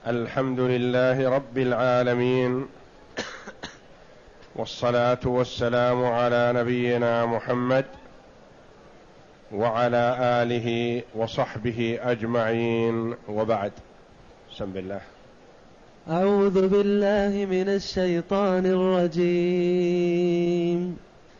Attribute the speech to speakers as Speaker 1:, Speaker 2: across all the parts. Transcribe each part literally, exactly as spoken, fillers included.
Speaker 1: الحمد لله رب العالمين، والصلاة والسلام على نبينا محمد وعلى آله وصحبه أجمعين، وبعد. بسم الله.
Speaker 2: أعوذ بالله من الشيطان الرجيم.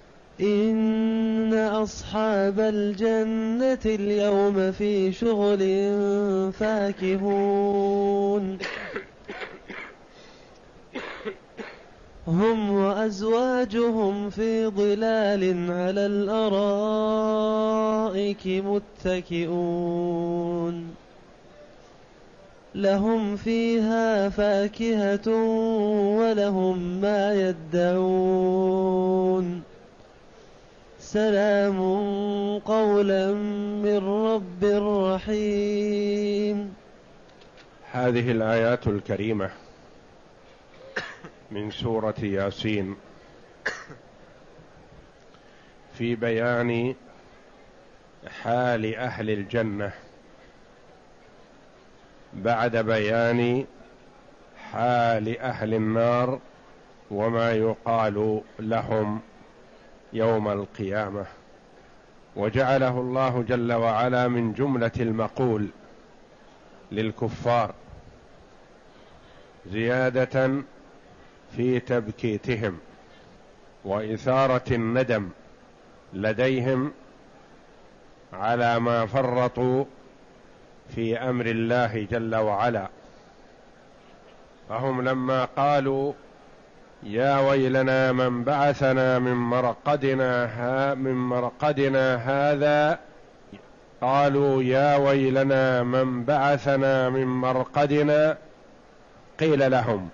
Speaker 2: إن أصحاب الجنة اليوم في شغل فاكهون، هم وأزواجهم في ظلال على الأرائك متكئون، لهم فيها فاكهة ولهم ما يدعون، سلام قولا من رب رحيم.
Speaker 1: هذه الآيات الكريمة من سورة ياسين في بيان حال أهل الجنة بعد بيان حال أهل النار وما يقال لهم يوم القيامة، وجعله الله جل وعلا من جملة المقول للكفار زيادة في تبكيتهم وإثارة الندم لديهم على ما فرطوا في أمر الله جل وعلا. فهم لما قالوا يا ويلنا من بعثنا من مرقدنا ها من مرقدنا هذا، قالوا يا ويلنا من بعثنا من مرقدنا، قيل لهم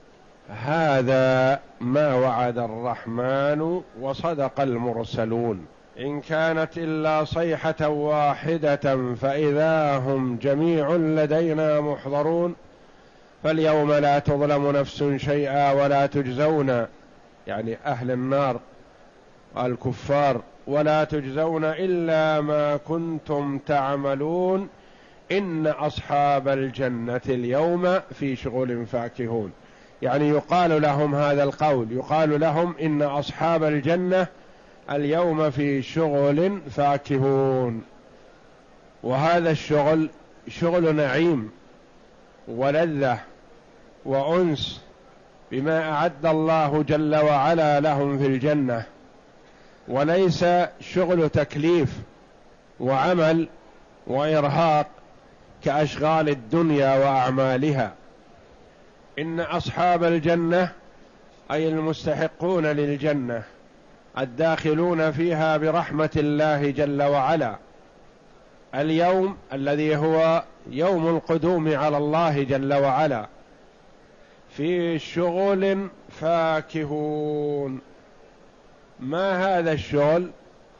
Speaker 1: هذا ما وعد الرحمن وصدق المرسلون، إن كانت إلا صيحة واحدة فإذا هم جميع لدينا محضرون، فاليوم لا تظلم نفس شيئا ولا تجزون، يعني أهل النار الكفار، ولا تجزون إلا ما كنتم تعملون، إن أصحاب الجنة اليوم في شغل فاكهون. يعني يقال لهم هذا القول، يقال لهم إن أصحاب الجنة اليوم في شغل فاكهون، وهذا الشغل شغل نعيم ولذة وأنس بما أعد الله جل وعلا لهم في الجنة، وليس شغل تكليف وعمل وإرهاق كأشغال الدنيا وأعمالها. إن أصحاب الجنة أي المستحقون للجنة الداخلون فيها برحمة الله جل وعلا، اليوم الذي هو يوم القدوم على الله جل وعلا في شغل فاكهون. ما هذا الشغل؟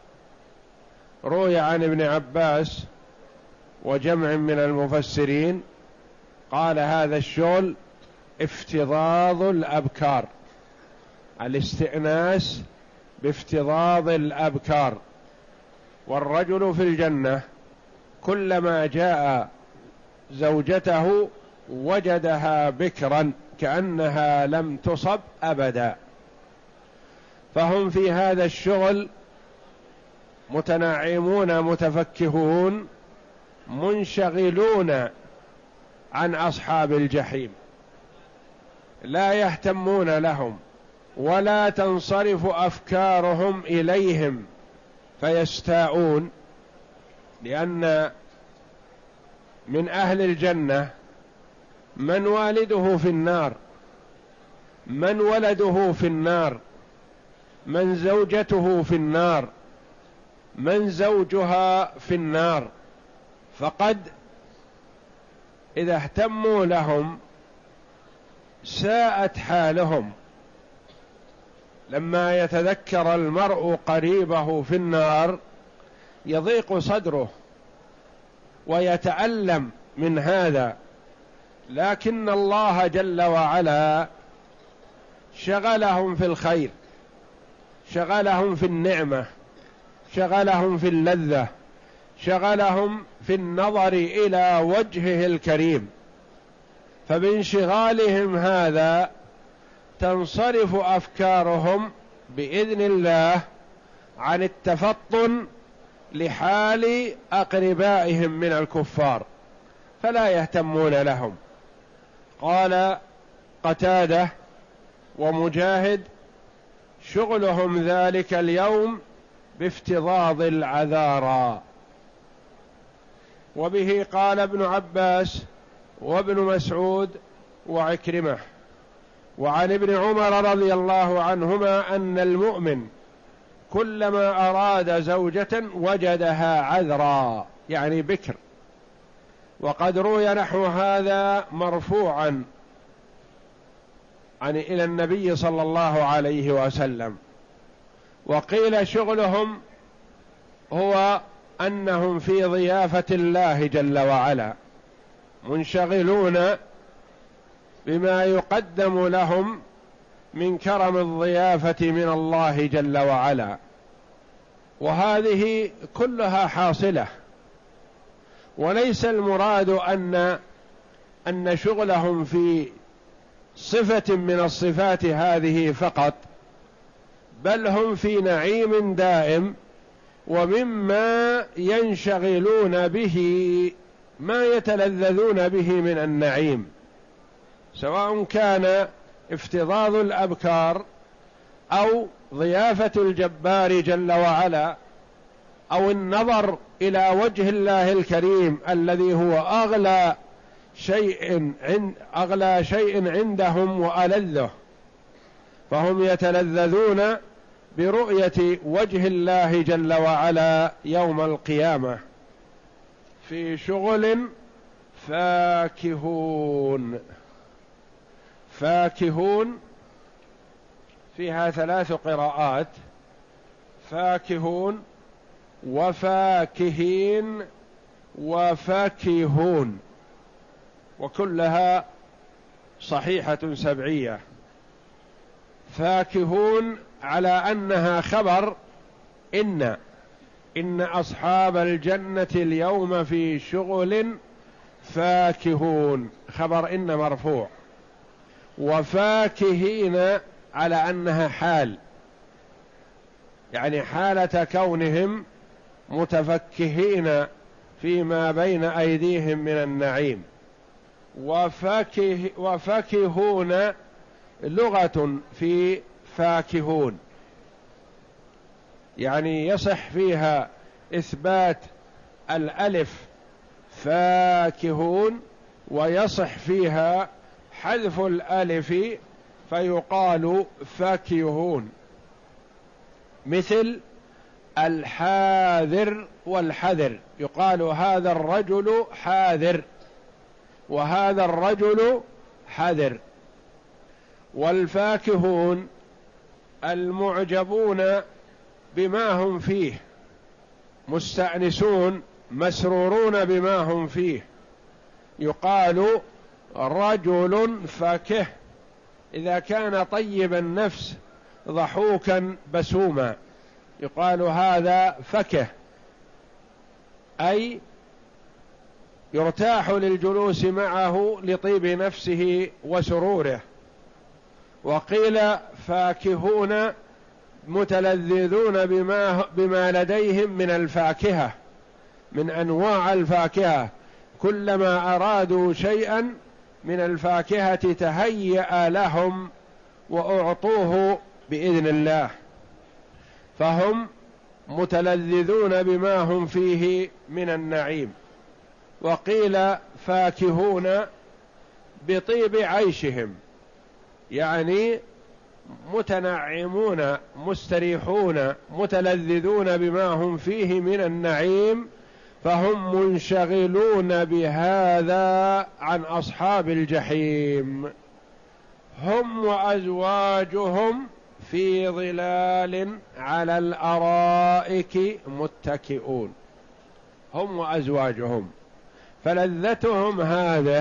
Speaker 1: روي عن ابن عباس وجمع من المفسرين قال هذا الشغل افتضاض الأبكار، الاستئناس بافتضاض الأبكار. والرجل في الجنة كلما جاء زوجته وجدها بكرا كأنها لم تصب أبدا، فهم في هذا الشغل متنعمون متفكهون منشغلون عن أصحاب الجحيم، لا يهتمون لهم ولا تنصرف أفكارهم إليهم فيستاءون، لأن من أهل الجنة من والده في النار، من ولده في النار، من زوجته في النار، من زوجها في النار، فقد إذا اهتموا لهم ساءت حالهم. لما يتذكر المرء قريبه في النار يضيق صدره ويتألم من هذا، لكن الله جل وعلا شغلهم في الخير، شغلهم في النعمة، شغلهم في اللذة، شغلهم في النظر إلى وجهه الكريم، فبانشغالهم هذا تنصرف أفكارهم بإذن الله عن التفطن لحال أقربائهم من الكفار، فلا يهتمون لهم. قال قتادة ومجاهد: شغلهم ذلك اليوم بافتضاض العذارى. وبه قال ابن عباس وابن مسعود وعكرمة. وعن ابن عمر رضي الله عنهما أن المؤمن كلما أراد زوجة وجدها عذرا، يعني بكر. وقد روي نحو هذا مرفوعا عن إلى النبي صلى الله عليه وسلم. وقيل شغلهم هو أنهم في ضيافة الله جل وعلا منشغلون بما يقدم لهم من كرم الضيافة من الله جل وعلا، وهذه كلها حاصلة. وليس المراد أن أن شغلهم في صفة من الصفات هذه فقط، بل هم في نعيم دائم، ومما ينشغلون به ما يتلذذون به من النعيم، سواء كان افتضاض الأبكار أو ضيافة الجبار جل وعلا أو النظر إلى وجه الله الكريم الذي هو أغلى شيء عند أغلى شيء عندهم وألذه، فهم يتلذذون برؤية وجه الله جل وعلا يوم القيامة. في شغل فاكهون. فاكهون فيها ثلاث قراءات: فاكهون وفاكهين وفاكهون، وكلها صحيحة سبعية. فاكهون على أنها خبر إن إن أصحاب الجنة اليوم في شغل فاكهون، خبر إن مرفوع. وفاكهين على أنها حال، يعني حالة كونهم متفكهين فيما بين أيديهم من النعيم. وفاكه وفاكهون لغة في فاكهون، يعني يصح فيها إثبات الألف فاكهون، ويصح فيها حذف الألف فيقال فاكهون، مثل الحاذر والحذر، يقال هذا الرجل حاذر وهذا الرجل حذر. والفاكهون المعجبون بما هم فيه، مستأنسون مسرورون بما هم فيه، يقال رجل فاكه إذا كان طيب النفس ضحوكا بسوما، يقال هذا فكه، أي يرتاح للجلوس معه لطيب نفسه وسروره. وقيل فاكهون متلذذون بما, بما لديهم من الفاكهة، من أنواع الفاكهة، كلما أرادوا شيئا من الفاكهة تهيأ لهم وأعطوه بإذن الله، فهم متلذذون بما هم فيه من النعيم. وقيل فاكهون بطيب عيشهم، يعني متنعمون مستريحون متلذذون بما هم فيه من النعيم، فهم منشغلون بهذا عن أصحاب الجحيم. هم وأزواجهم في ظلال على الأرائك متكئون. هم وأزواجهم، فلذتهم هذا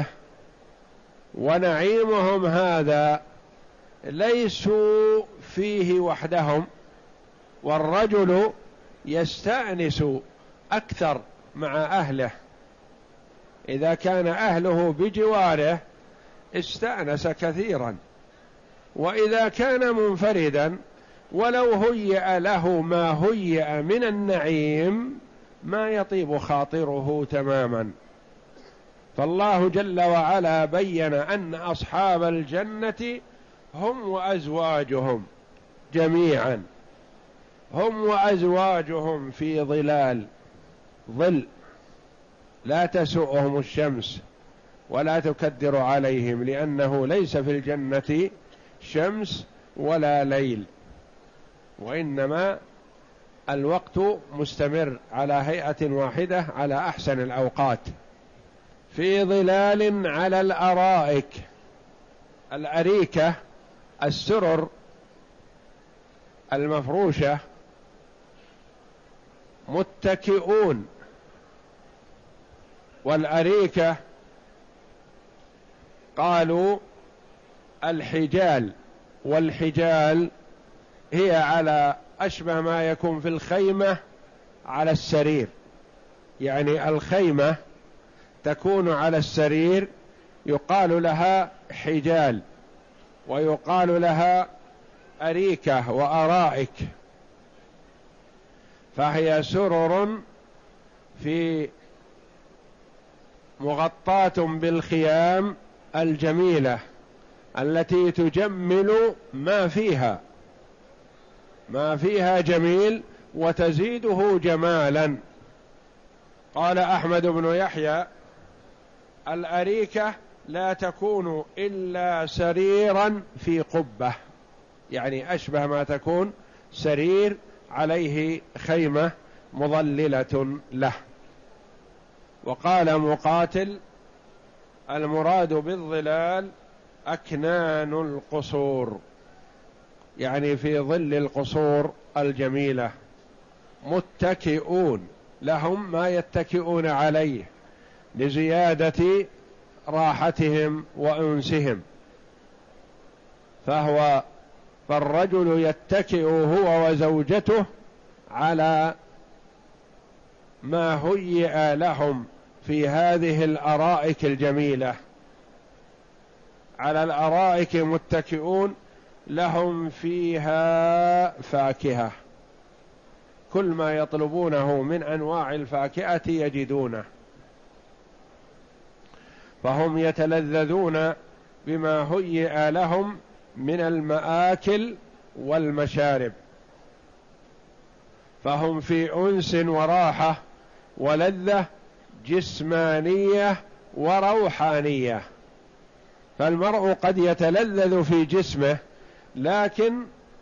Speaker 1: ونعيمهم هذا ليسوا فيه وحدهم، والرجل يستأنس أكثر مع أهله إذا كان أهله بجواره، استأنس كثيرا. وإذا كان منفردا ولو هيأ له ما هيأ من النعيم ما يطيب خاطره تماما. فالله جل وعلا بين أن أصحاب الجنة هم وأزواجهم جميعا، هم وأزواجهم في ظلال، ظل لا تسؤهم الشمس ولا تكدر عليهم، لأنه ليس في الجنة شمس ولا ليل، وإنما الوقت مستمر على هيئة واحدة على أحسن الأوقات، في ظلال على الأرائك. الأريكة السرر المفروشة، متكئون. والأريكة قالوا الحجال، والحجال هي على أشبه ما يكون في الخيمة على السرير، يعني الخيمة تكون على السرير يقال لها حجال، ويقال لها أريكة وأرائك. فهي سرر في مغطاة بالخيام الجميلة التي تجمل ما فيها، ما فيها جميل وتزيده جمالا. قال أحمد بن يحيى الأريكة لا تكون إلا سريرا في قبة، يعني أشبه ما تكون سرير عليه خيمة مظللة له. وقال مقاتل المراد بالظلال أكنان القصور، يعني في ظل القصور الجميلة، متكئون، لهم ما يتكئون عليه لزيادة راحتهم وأنسهم. فهو فالرجل يتكئ هو وزوجته على ما هيئ لهم في هذه الأرائك الجميلة، على الأرائك متكئون، لهم فيها فاكهة، كل ما يطلبونه من أنواع الفاكهة يجدونه، فهم يتلذذون بما هيئ لهم من المآكل والمشارب، فهم في أنس وراحة ولذة جسمانية وروحانية. فالمرء قد يتلذذ في جسمه لكن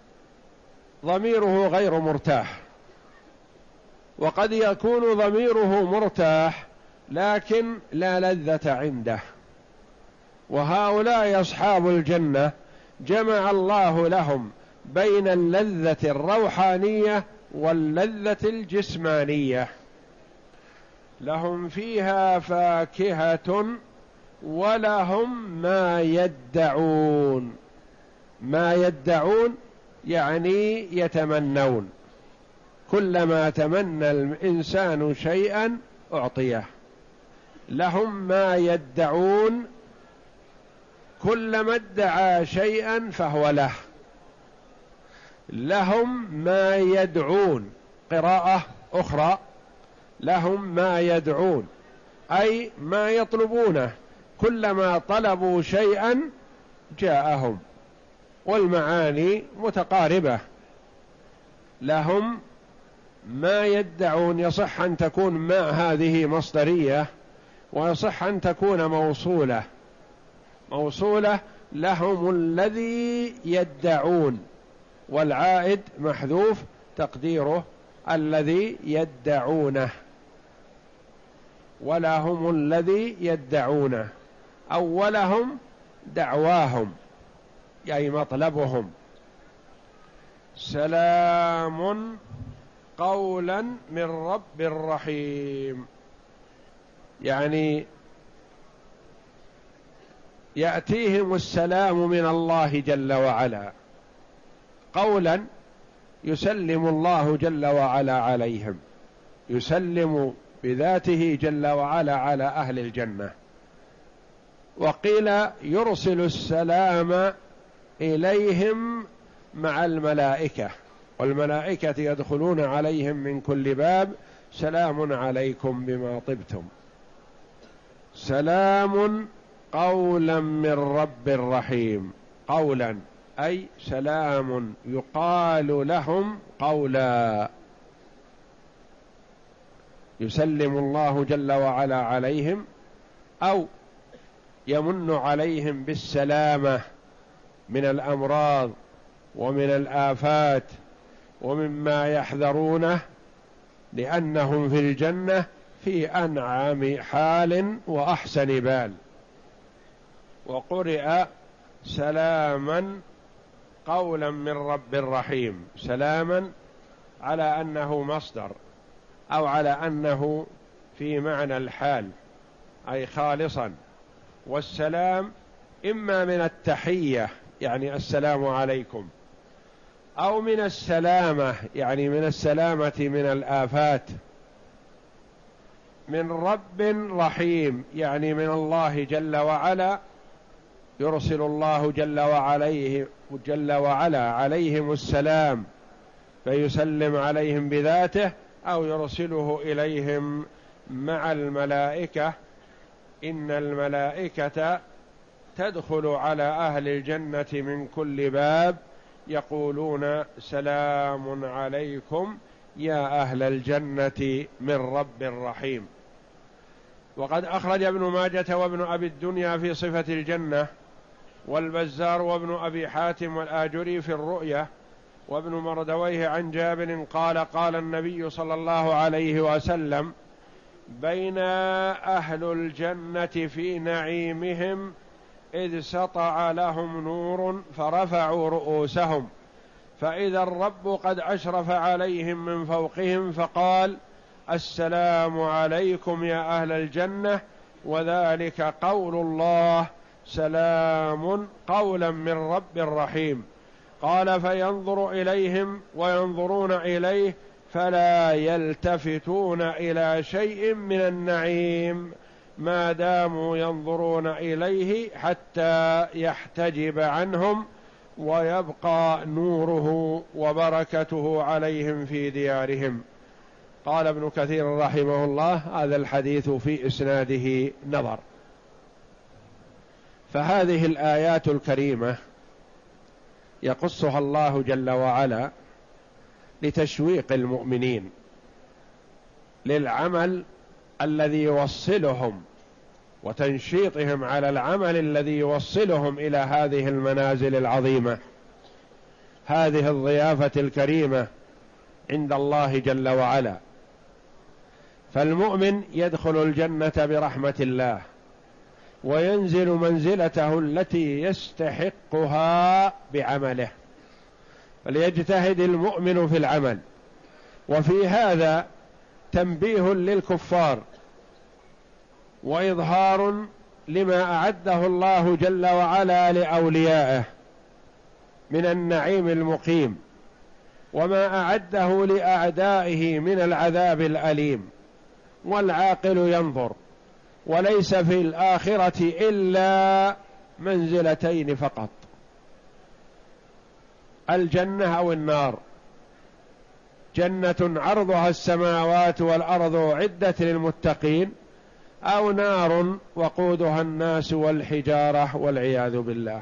Speaker 1: ضميره غير مرتاح، وقد يكون ضميره مرتاح لكن لا لذة عنده. وهؤلاء أصحاب الجنة جمع الله لهم بين اللذة الروحانية واللذة الجسمانية. لهم فيها فاكهة ولهم ما يدعون. ما يدعون يعني يتمنون، كلما تمنى الإنسان شيئا أعطيه. لهم ما يدعون، كلما ادعى شيئا فهو له. لهم ما يدعون، قراءة أخرى لهم ما يدعون أي ما يطلبونه، كلما طلبوا شيئا جاءهم، والمعاني متقاربة. لهم ما يدعون، يصح أن تكون ما هذه مصدرية، ويصح أن تكون موصولة. موصولة لهم الذي يدعون، والعائد محذوف تقديره الذي يدعونه، ولهم الذي يدعونه، أولهم دعواهم أي مطلبهم. سلام قولا من رب رحيم، يعني يأتيهم السلام من الله جل وعلا، قولا يسلم الله جل وعلا عليهم، يسلم بذاته جل وعلا على أهل الجنة. وقيل يرسل السلام إليهم مع الملائكة، والملائكة يدخلون عليهم من كل باب سلام عليكم بما طبتم. سلام قولا من رب رحيم، قولا أي سلام يقال لهم قولا، يسلم الله جل وعلا عليهم أو يمن عليهم بالسلامة من الأمراض ومن الآفات ومما يحذرونه، لأنهم في الجنة في أنعم حال وأحسن بال. وقرئ سلاما قولا من رب رحيم، سلاما على أنه مصدر أو على أنه في معنى الحال أي خالصا. والسلام إما من التحية يعني السلام عليكم، أو من السلامة يعني من السلامة من الآفات. من رب رحيم يعني من الله جل وعلا، يرسل الله جل وعليه جل وعلا عليهم السلام فيسلم عليهم بذاته، أو يرسله إليهم مع الملائكة. إن الملائكة تدخل على أهل الجنة من كل باب يقولون سلام عليكم يا أهل الجنة من رب رحيم. وقد أخرج ابن ماجة وابن أبي الدنيا في صفة الجنة، والبزار وابن أبي حاتم والآجري في الرؤية، وابن مردويه عن جابر قال قال النبي صلى الله عليه وسلم: بين أهل الجنة في نعيمهم إذ سطع لهم نور فرفعوا رؤوسهم، فإذا الرب قد أشرف عليهم من فوقهم فقال: السلام عليكم يا أهل الجنة، وذلك قول الله سلام قولا من رب رحيم. قال: فينظر إليهم وينظرون إليه فلا يلتفتون إلى شيء من النعيم ما داموا ينظرون إليه حتى يحتجب عنهم ويبقى نوره وبركته عليهم في ديارهم. قال ابن كثير رحمه الله: هذا الحديث في إسناده نظر. فهذه الآيات الكريمة يقصها الله جل وعلا لتشويق المؤمنين للعمل الذي يوصلهم وتنشيطهم على العمل الذي يوصلهم إلى هذه المنازل العظيمة، هذه الضيافة الكريمة عند الله جل وعلا. فالمؤمن يدخل الجنة برحمة الله وينزل منزلته التي يستحقها بعمله، فليجتهد المؤمن في العمل. وفي هذا تنبيه للكفار وإظهار لما أعده الله جل وعلا لأوليائه من النعيم المقيم، وما أعده لأعدائه من العذاب الأليم. والعاقل ينظر، وليس في الآخرة إلا منزلتين فقط: الجنة أو النار. جنة عرضها السماوات والأرض عدة للمتقين، أو نار وقودها الناس والحجارة والعياذ بالله.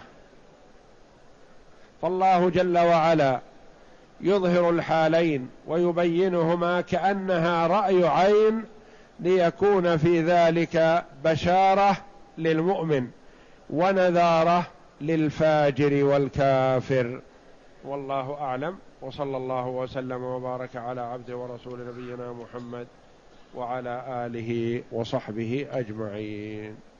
Speaker 1: فالله جل وعلا يظهر الحالين ويبينهما كأنها رأي عين، ليكون في ذلك بشارة للمؤمن ونذارة للفاجر والكافر. والله أعلم، وصلى الله وسلم وبارك على عبد ورسول نبينا محمد وعلى آله وصحبه أجمعين.